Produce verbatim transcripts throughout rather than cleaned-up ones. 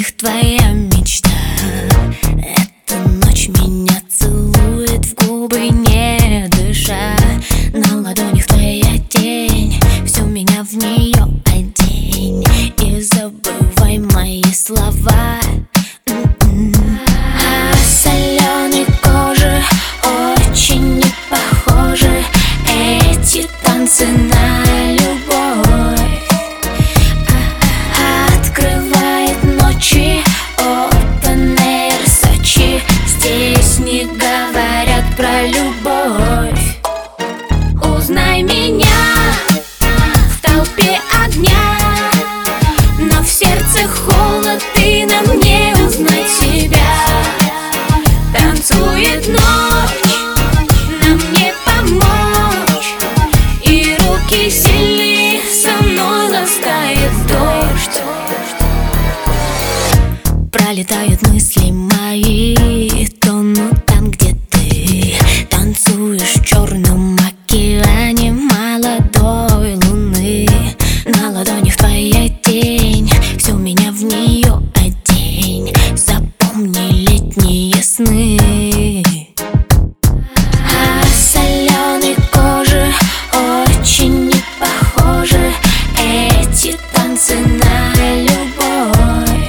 них твоя мечта. Эта ночь меня целует в губы, не дыша. На ладонях твоя тень, всю меня в нее одень. И забывай мои слова. А соленой кожи очень не похожи эти танцы на любовь. Открывает ночи Open Air Сочи. Здесь не говорят про любовь. Узнай меня в толпе огня, но в сердце холод, и нам не узнать себя. Танцует ночь, нам не помочь, и руки сильные, со мной ласкает дождь. Пролетают мысли мои, тонут там, где ты танцуешь в черном океане молодой луны. На ладонях твоя тень, всю меня в нее одень. Запомни летние сны. А соленой кожи очень не похожи эти танцы на любовь.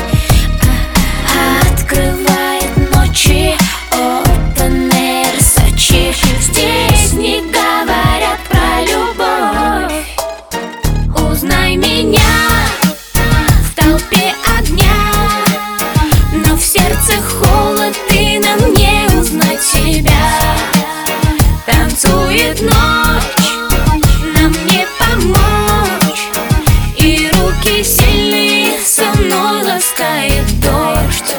Открывает ночи Open Air Сочи. Здесь не говорят про любовь. Узнай меня в толпе огня, но в сердце холод, и нам не узнать себя. Танцует ночь, нам не помочь, и руки сильные, со мной ласкает дождь.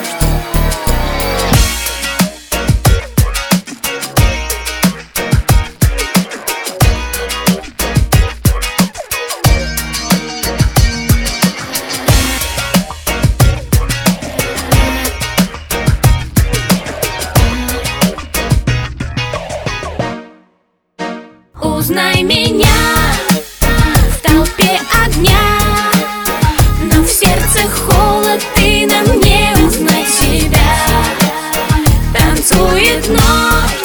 Узнай меня в толпе огня, но в сердце холод, и нам не узнать себя. Танцует ночь,